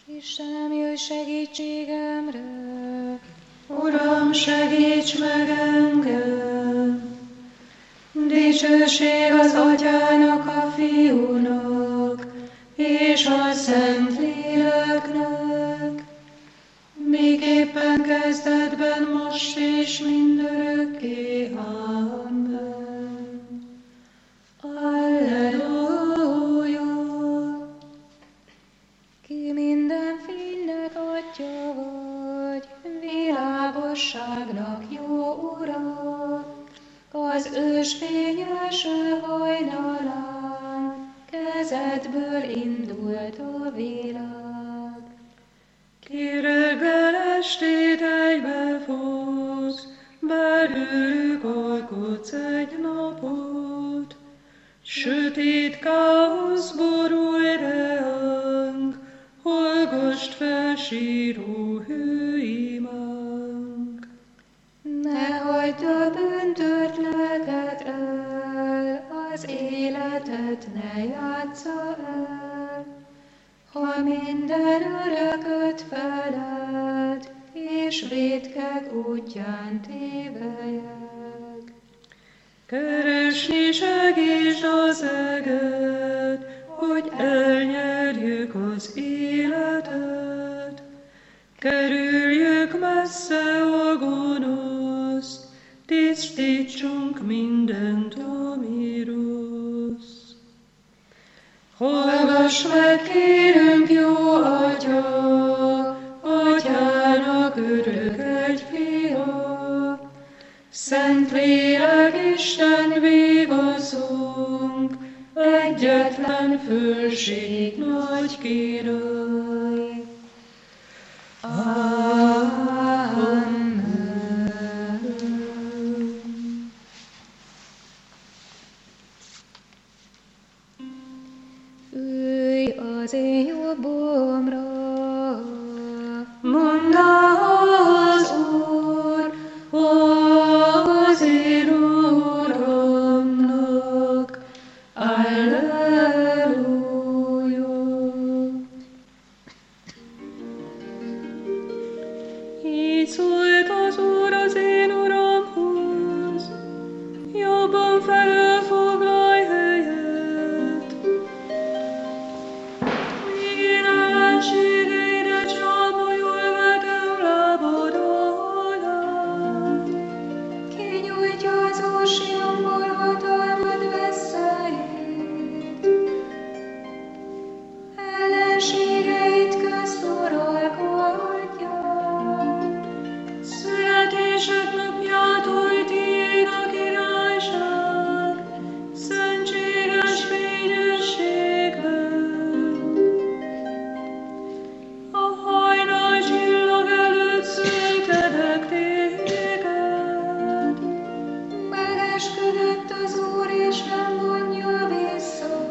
Istenem, jöjj segítségemre! Uram, segíts meg engem! Dicsőség az Atyának, a Fiúnak, és a Szentléleknek, miképpen kezdetben, most és mindörökké. Amen. Alleluja! Ki minden fénynek Atya vagy, világosságnak jó Uram, az ősfényes hajnalán kezedből indult a világ. Ki reggel estét egybehoz, belőlük alkotsz egy napot, sötét káosz borul reánk, hallgasd fel síró hőimánk. Ne hagyd a bűntört lelket el, az életet ne játsza el, ha minden örököt feled, és vétkek útján tévelyek. Keresni segítsd az eget, hogy elnyerjük az életet. Kerüljük messze a gonoszt, tisztítsunk mindent, ami rossz. Hallgass meg, kérünk, jó Atya, Atyának örök egy fia, Szentlélek Isten vigaszunk, egyetlen fölség nagy király. Amen. Ülj az én jobbomra, Mondta az Úr, az én Uramnak. Alleluja. Így szólt az Úr az én Uramhoz, jobban felől foglalj helyet. Míg én ellenségeidre csábajul vetem lábad alá. kinyújtja az Úr Sionból hatalmad veszélyét. Ellenségeit közt uralkodja. Születésed napjától tiéd a királyság, szentséges fényességben. A hajnal csillag előtt szültedek téged. Megesküdött az Úr, és nem vonja vissza.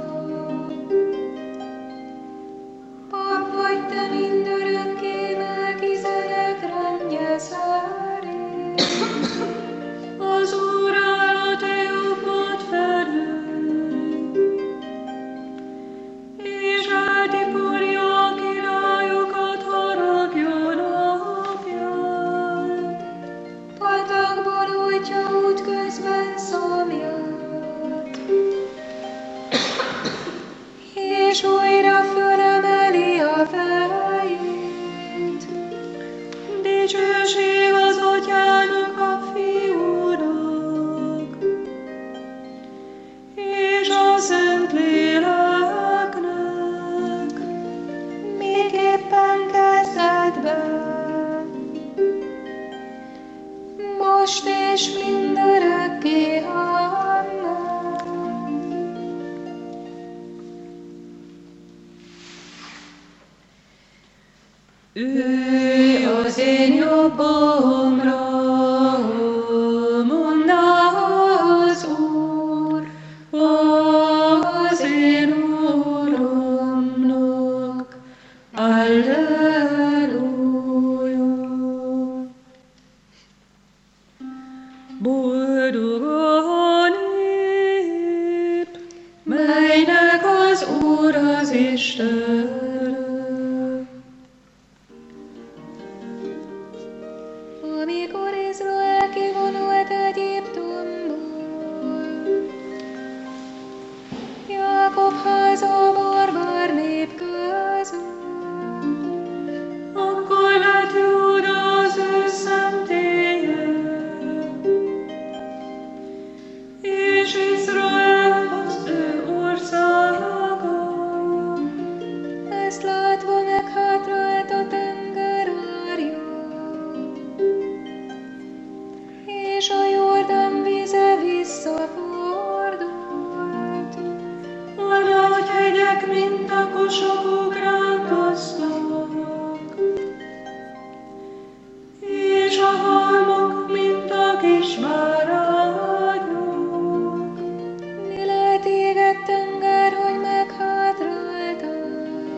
Pap vagy te mindörökké, Melchizedek rendje szerint. Az Úr áll a te jobbod felől, és eltiporja a királyokat haragja napján. Patakból újtja útközben szomjat, és újra fölemeli a fejét. Dicsőség az Atyának, a Fiúnak, és a Szentléleknek, Miképpen kezdetben, most és mindörökké. Amen. Ülj az én jobbomra, mondta az Úr, az én Uramnak. Alleluja. Boldog a nép, melynek az Úr az Istene. Ezt látva meghátrált a tenger árja, és a Jordán víze visszafordult. A nagy hegyek, mint a kosogók rántoztak, és a halmok, mint a kis bárányok. Mi lehet téged, tenger, hogy meghátráltál,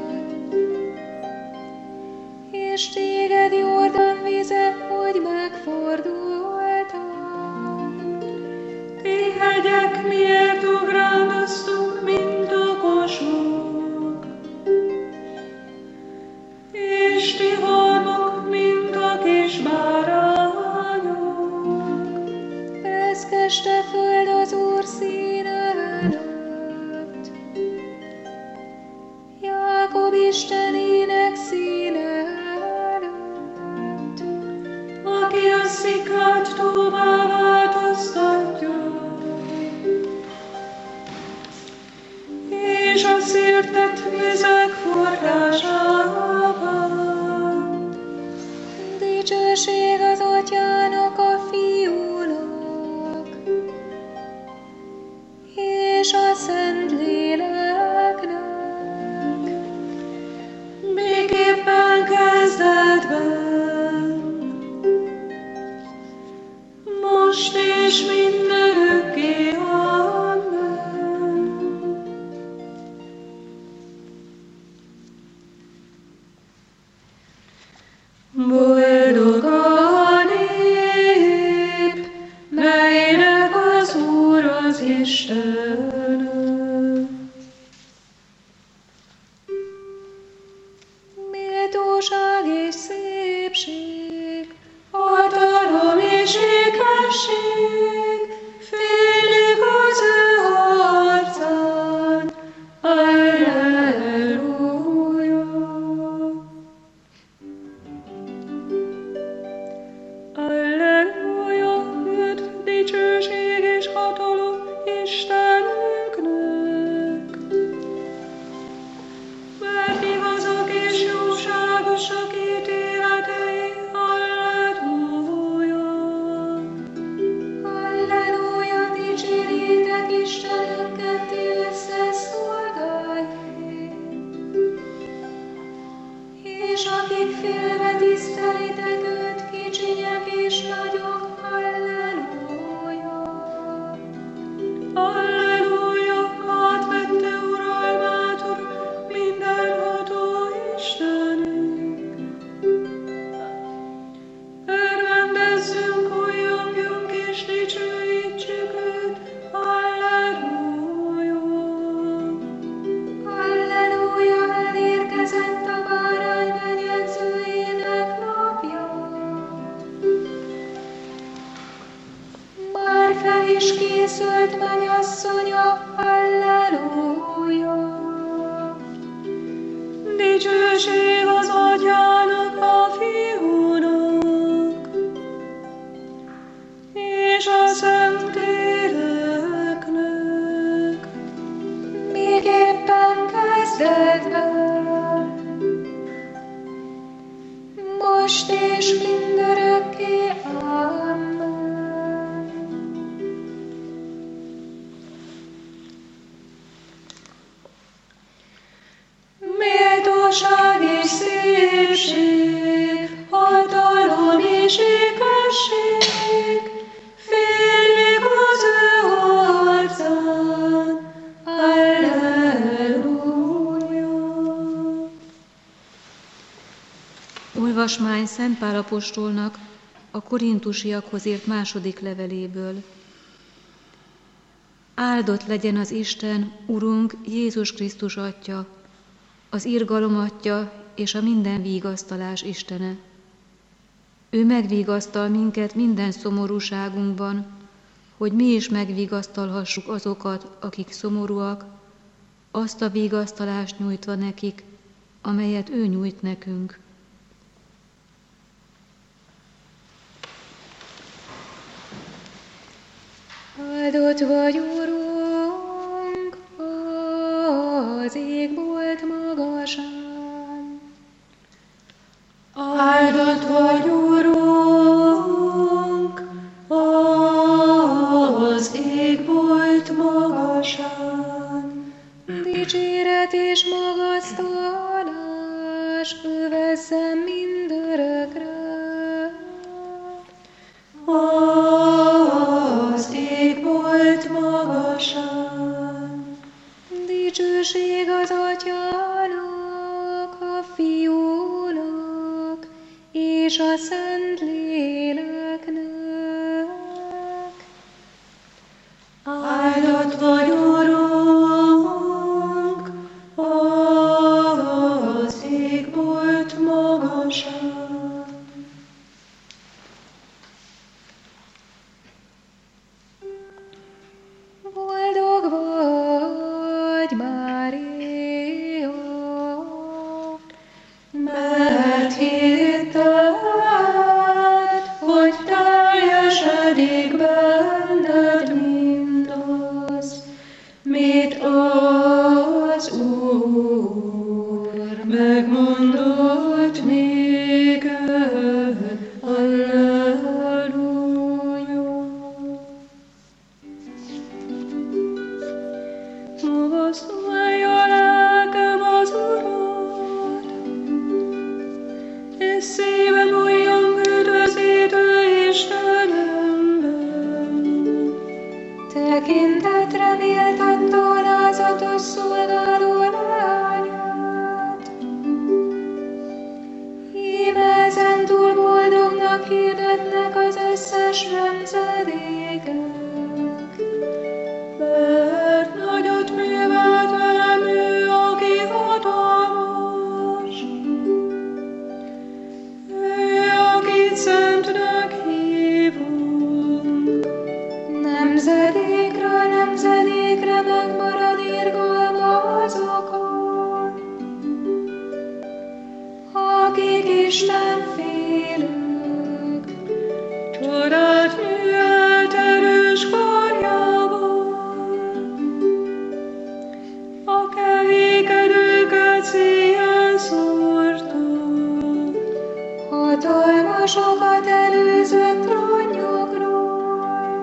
és téged, Jordán víze, hogy megfordultál. Ti hegyek, miért ugrándoztok, mint a kosók, és ti halmok, mint a kis bárányok. Reszkeste föld az Úr színe előtt, Jákob Istenének színe előtt, Aki a szikrát tóvá változtatja, és a szirtet vizek forrásává. Dicsőség az Atyának, a Fiúnak, és a Szentléleknek. Miképpen kezdetben, most és mindörökké. Amen. Boldog a nép, melynek az Úr az Istene. Méltóság és szépség, Hatalom és ékesség, félik az ő arcán. Alleluja. Alleluja, őt dicsőség és hatalom Istenünknek. Mert igazak és jóságosak ítéletei. Alleluja. Halleluja, dicsérjétek Istenünket, ti összeszolgálni, és akik félve tisztelitek őt, kicsinyek és nagyok. Halleluja. Alleluja, átvette uralmát, Úr, mindenható Istenünk. Örvendezzünk, újjongjunk és dicsőítsük őt. Alleluja. Halleluja, elérkezett a bárány megjegyzőjének napja. Már fel is készült mennyasszonya. Halleluja. Dicsőség az Atyának, a Fiúnak, és a Szentléleknek. Miképpen kezdetben, most és mindörökké. Amen. Méltóság és szépség, hatalom és ékesség, félik az ő arcán. Alleluja. Olvasmány Szent Pál apostolnak a korintusiakhoz írt második leveléből. Áldott legyen az Isten, Urunk, Jézus Krisztus Atya, az irgalom Atya és a minden vigasztalás Istene. Ő megvigasztal minket minden szomorúságunkban, hogy mi is megvigasztalhassuk azokat, akik szomorúak, azt a vigasztalást nyújtva nekik, amelyet ő nyújt nekünk. Áldott vagy, Urunk, az égbolt magasán, vagy, Urunk, az égbolt magasán. Dicséret és magasztalás övezzen mindörökre. Az égbolt magasán. Dicsőség az Atyának, a Fiúnak és a Szentléleknek. Áldott vagy, Urunk, az égbolt magasán. Boldog vagy, Mária, Mert hitted, hogy teljesedik benned mindaz, mit az Úr megmondott néked. Alleluja. Magasztalj a lelkem az Urat, és szívem újjong üdvözítő Istenemben. tekintetre méltatta alázatos szolgáló lányát. Íme ezentúl boldognak hirdetnek az összes nemzedékek. Mert nagyot művelt velem ő, aki hatalmas. Ő, akit szentnek hívunk. Nemzedékről nemzedékre megmarad irgalma azokon, akik Isten félők. Csodát művelt erős karjával. A kevékedőket széjjel szórta. Hatalmasokat előzött trónjukról,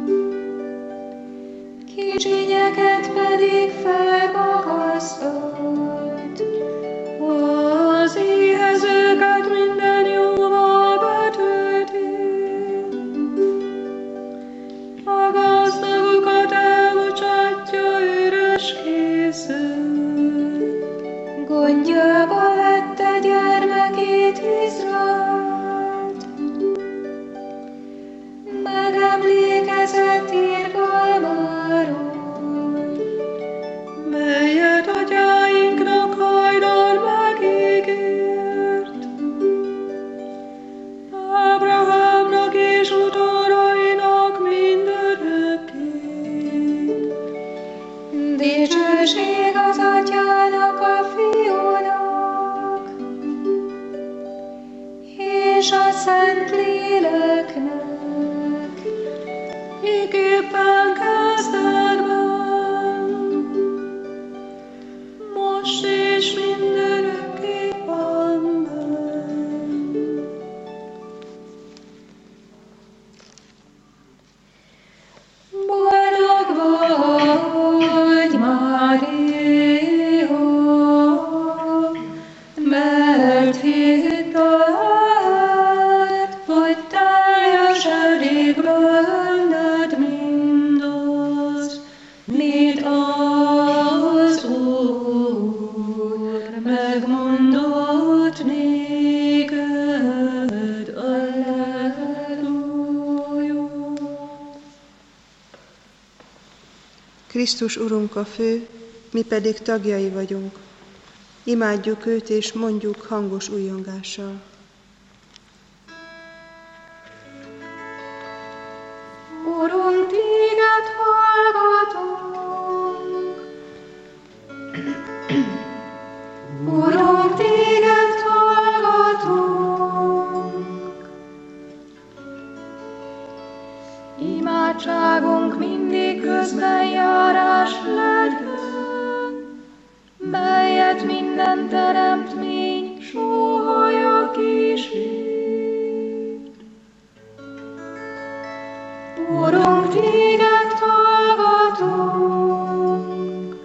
kicsinyeket pedig felmagasztott. Az éhezőket minden jóval betölti. A gazdagokat elbocsátja üres kézzel. Gondjába vette gyermekét Izraelt, megemlékezett irgalmáról, Melyet atyáinknak hajdan megígért. Ábrahámnak és utódainak mindörökké. dicsőség az Atyának, a Fiúnak és a Szentléleknek. Miképpen kezdetben, most és mindörökké. Amen. Boldog vagy, Mária, Mert hitted, hogy teljesedik benned mindaz, mit az Úr megmondott néked. Alleluja. Krisztus Urunk a fő, mi pedig tagjai vagyunk. Imádjuk őt és mondjuk hangos ujjongással. Urunk, téged hallgatunk. Urunk, téged hallgatunk. Imádságunk mindig közbenjárás legyen, melyet minden teremtmény sóhajja kísér. téged hallgatunk.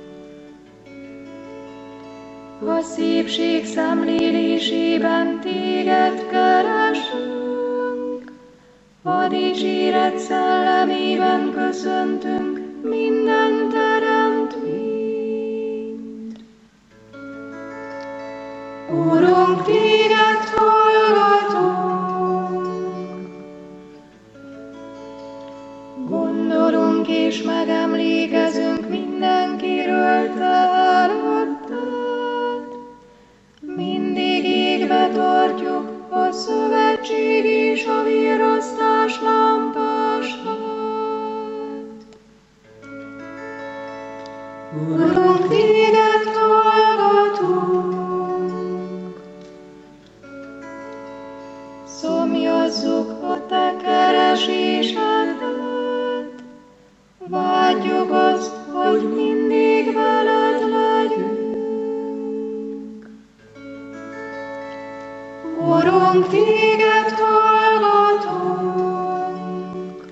A szépség szemlélésében téged keresünk, a dicséret szellemében köszöntünk minden teremtményt. Urunk, téged hallgatunk, gondolunk és megemlékezünk mindenkiről te előtted. Mindig égbe tartjuk a szövetség és a virrasztás lámpását. Urunk, téged hallgatunk, szomjazzuk a te keresésedet, vágyjuk azt, hogy mindig veled legyünk. Urunk, téged hallgatunk,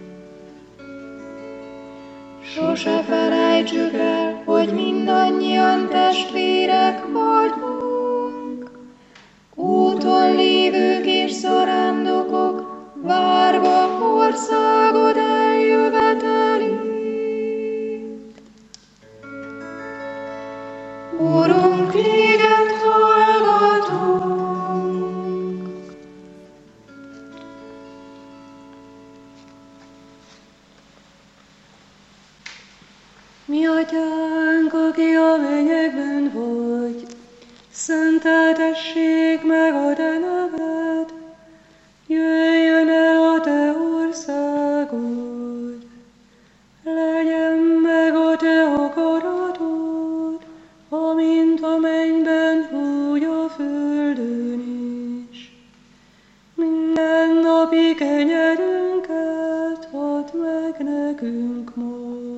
sose felejtsük el, hogy mindannyian testvérek vagyunk, úton lévők és zarándokok, várva országod eljövetelét. Urunk, téged hallgatunk. Mi atyánk, aki a mennyekben vagy, szenteltessék meg a te neved, jöjjön el a te országod, legyen meg a te akaratod, amint a mennyben, úgy a földön is. Minden napi kenyerünket add meg nekünk ma,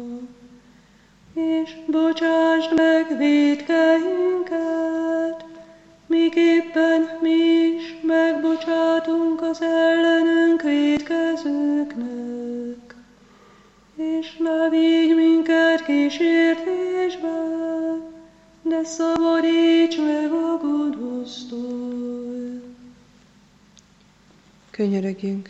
és bocsásd meg vétkeinket, miképpen mi is megbocsátunk az ellenünk vétkezőknek. És ne vigy minket kísértésbe, de szabadíts meg a gonosztól. Könyörögjünk.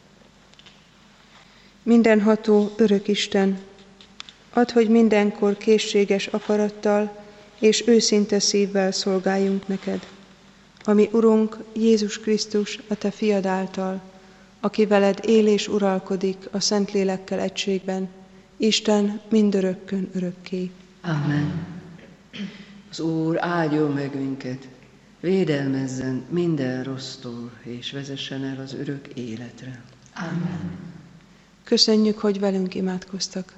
Mindenható örök Isten, add, hogy mindenkor készséges akarattal és őszinte szívvel szolgáljunk neked, ami Urunk Jézus Krisztus, a te fiad által, aki veled él és uralkodik a Szentlélekkel egységben, Isten mindörökkön örökké. Amen. Az Úr áldjon meg minket, védelmezzen minden rossztól, és vezessen el az örök életre. Amen. Köszönjük, hogy velünk imádkoztak.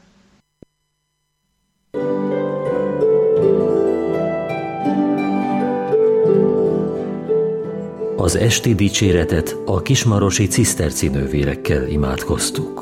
Az esti dicséretet a kismarosi ciszterci nővérekkel imádkoztuk.